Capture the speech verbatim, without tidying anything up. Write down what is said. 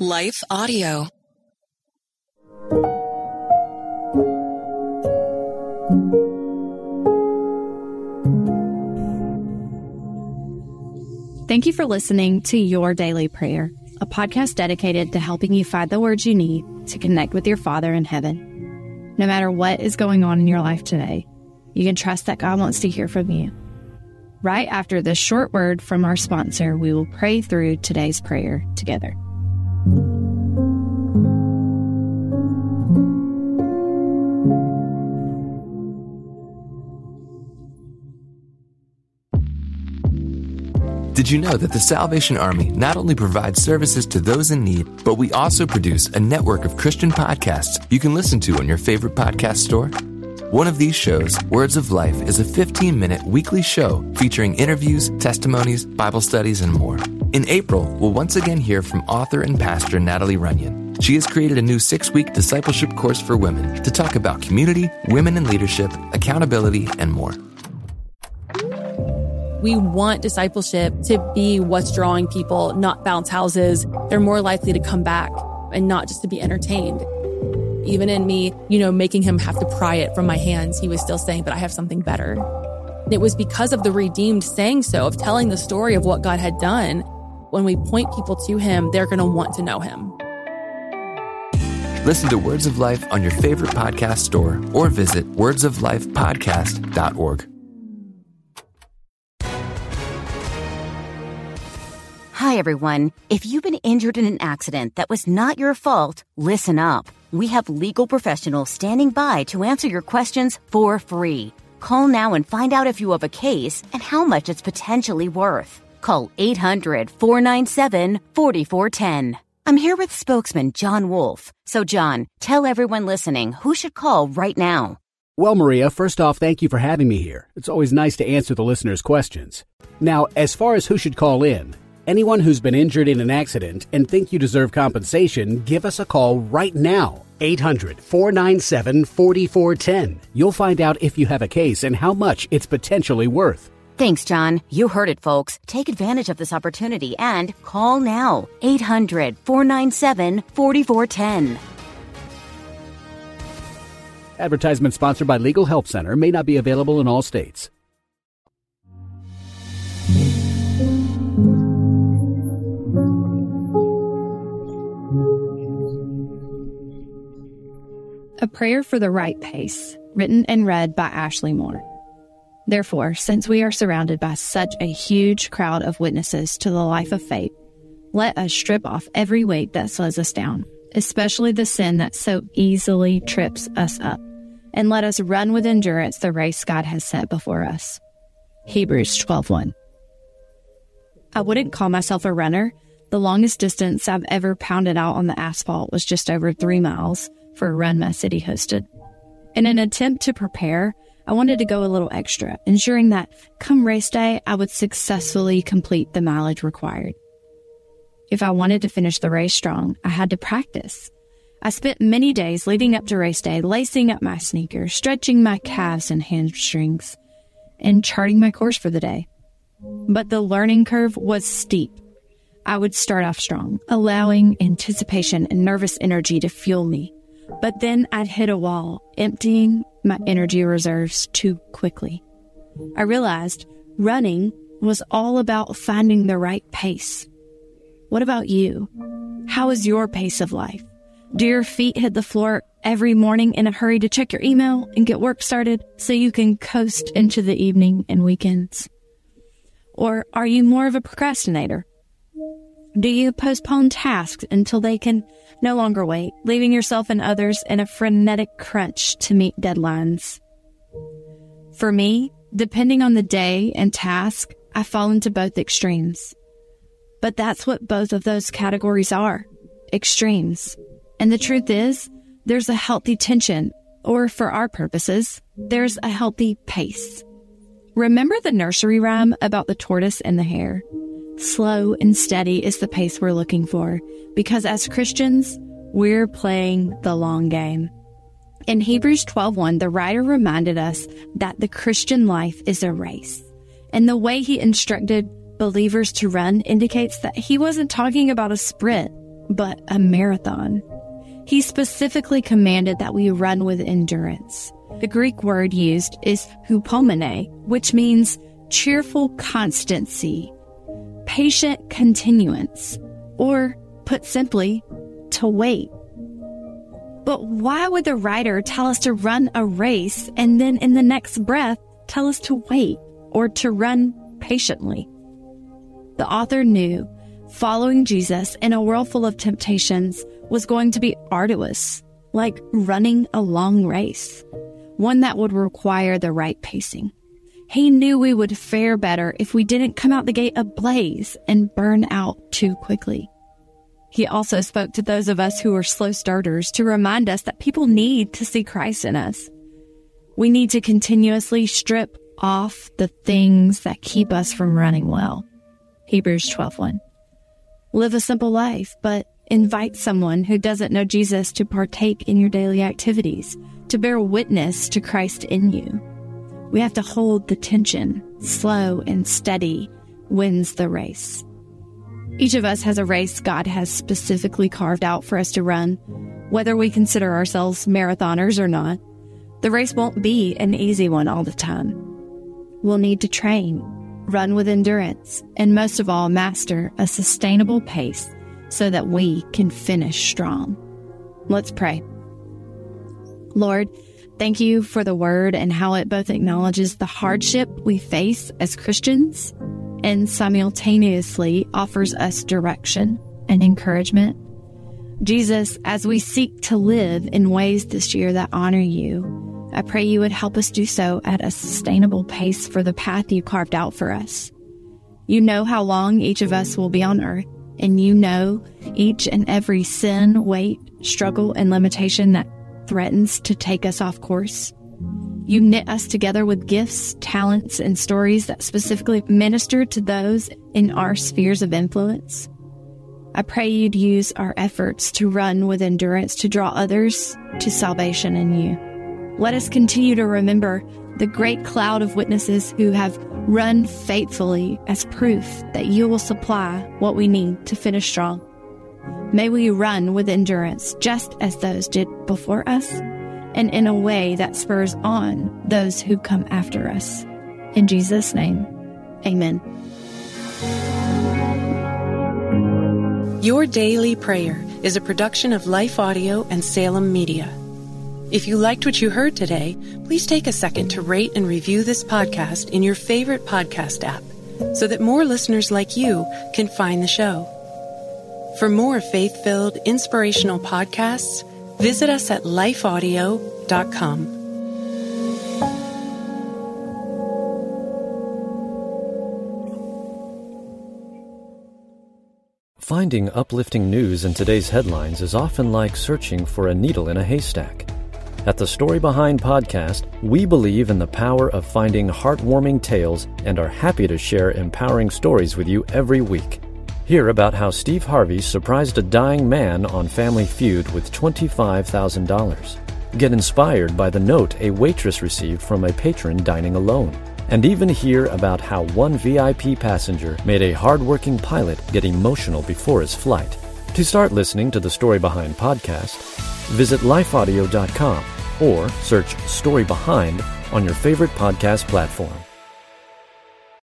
Life Audio. Thank you for listening to Your Daily Prayer, a podcast dedicated to helping you find the words you need to connect with your Father in heaven. No matter what is going on in your life today, you can trust that God wants to hear from you. Right after this short word from our sponsor, we will pray through today's prayer together. Did you know that the Salvation Army not only provides services to those in need, but we also produce a network of Christian podcasts you can listen to on your favorite podcast store? One of these shows, Words of Life, is a fifteen-minute weekly show featuring interviews, testimonies, Bible studies, and more. In April, we'll once again hear from author and pastor Natalie Runyon. She has created a new six-week discipleship course for women to talk about community, women in leadership, accountability, and more. We want discipleship to be what's drawing people, not bounce houses. They're more likely to come back and not just to be entertained. Even in me, you know, making him have to pry it from my hands, he was still saying, but I have something better. And it was because of the redeemed saying so, of telling the story of what God had done. When we point people to him, they're going to want to know him. Listen to Words of Life on your favorite podcast store or visit words of life podcast dot org. Hi, everyone. If you've been injured in an accident that was not your fault, listen up. We have legal professionals standing by to answer your questions for free. Call now and find out if you have a case and how much it's potentially worth. Call eight hundred, four nine seven, four four one zero. I'm here with spokesman John Wolf. So, John, tell everyone listening who should call right now. Well, Maria, first off, thank you for having me here. It's always nice to answer the listeners' questions. Now, as far as who should call in, anyone who's been injured in an accident and think you deserve compensation, give us a call right now. eight hundred, four nine seven, four four one zero. You'll find out if you have a case and how much it's potentially worth. Thanks, John. You heard it, folks. Take advantage of this opportunity and call now. eight hundred, four nine seven, four four one zero. Advertisement sponsored by Legal Help Center. May not be available in all states. A Prayer for the Right Pace, written and read by Ashley Moore. Therefore, since we are surrounded by such a huge crowd of witnesses to the life of faith, let us strip off every weight that slows us down, especially the sin that so easily trips us up, and let us run with endurance the race God has set before us. Hebrews twelve one. I wouldn't call myself a runner. The longest distance I've ever pounded out on the asphalt was just over three miles for a run my city hosted. In an attempt to prepare, I wanted to go a little extra, ensuring that come race day, I would successfully complete the mileage required. If I wanted to finish the race strong, I had to practice. I spent many days leading up to race day, lacing up my sneakers, stretching my calves and hamstrings, and charting my course for the day. But the learning curve was steep. I would start off strong, allowing anticipation and nervous energy to fuel me. But then I'd hit a wall, emptying my energy reserves too quickly. I realized running was all about finding the right pace. What about you? How is your pace of life? Do your feet hit the floor every morning in a hurry to check your email and get work started so you can coast into the evening and weekends? Or are you more of a procrastinator? Do you postpone tasks until they can no longer wait, leaving yourself and others in a frenetic crunch to meet deadlines? For me, depending on the day and task, I fall into both extremes. But that's what both of those categories are, extremes. And the truth is, there's a healthy tension, or for our purposes, there's a healthy pace. Remember the nursery rhyme about the tortoise and the hare? Slow and steady is the pace we're looking for, because as Christians, we're playing the long game. In Hebrews twelve one, the writer reminded us that the Christian life is a race, and the way he instructed believers to run indicates that he wasn't talking about a sprint, but a marathon. He specifically commanded that we run with endurance. The Greek word used is hupomene, which means cheerful constancy, patient continuance, or, put simply, to wait. But why would the writer tell us to run a race and then in the next breath tell us to wait or to run patiently? The author knew following Jesus in a world full of temptations was going to be arduous, like running a long race, one that would require the right pacing. He knew we would fare better if we didn't come out the gate ablaze and burn out too quickly. He also spoke to those of us who are slow starters to remind us that people need to see Christ in us. We need to continuously strip off the things that keep us from running well. Hebrews twelve one. Live a simple life, but invite someone who doesn't know Jesus to partake in your daily activities, to bear witness to Christ in you. We have to hold the tension. Slow and steady wins the race. Each of us has a race God has specifically carved out for us to run, whether we consider ourselves marathoners or not. The race won't be an easy one all the time. We'll need to train, run with endurance, and most of all, master a sustainable pace so that we can finish strong. Let's pray. Lord, thank you for the word and how it both acknowledges the hardship we face as Christians and simultaneously offers us direction and encouragement. Jesus, as we seek to live in ways this year that honor you, I pray you would help us do so at a sustainable pace for the path you carved out for us. You know how long each of us will be on earth, and you know each and every sin, weight, struggle, and limitation that threatens to take us off course. You knit us together with gifts, talents, and stories that specifically minister to those in our spheres of influence. I pray you'd use our efforts to run with endurance to draw others to salvation in you. Let us continue to remember the great cloud of witnesses who have run faithfully as proof that you will supply what we need to finish strong. May we run with endurance just as those did before us, and in a way that spurs on those who come after us. In Jesus' name, amen. Your Daily Prayer is a production of Life Audio and Salem Media. If you liked what you heard today, please take a second to rate and review this podcast in your favorite podcast app so that more listeners like you can find the show. For more faith-filled, inspirational podcasts, visit us at life audio dot com. Finding uplifting news in today's headlines is often like searching for a needle in a haystack. At the Story Behind podcast, we believe in the power of finding heartwarming tales and are happy to share empowering stories with you every week. Hear about how Steve Harvey surprised a dying man on Family Feud with twenty-five thousand dollars. Get inspired by the note a waitress received from a patron dining alone. And even hear about how one V I P passenger made a hardworking pilot get emotional before his flight. To start listening to the Story Behind podcast, visit life audio dot com or search Story Behind on your favorite podcast platform.